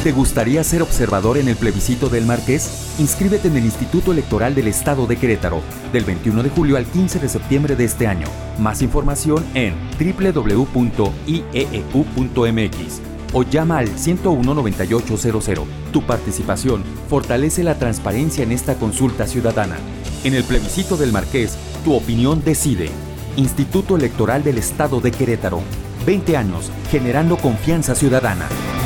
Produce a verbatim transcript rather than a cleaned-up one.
¿Te gustaría ser observador en el plebiscito del Marqués? Inscríbete en el Instituto Electoral del Estado de Querétaro, del veintiuno de julio al quince de septiembre de este año. Más información en doble u doble u doble u punto i e e u punto m x o llama al ciento uno noventa y ocho cero cero. Tu participación fortalece la transparencia en esta consulta ciudadana. En el plebiscito del Marqués, tu opinión decide. Instituto Electoral del Estado de Querétaro. veinte años generando confianza ciudadana.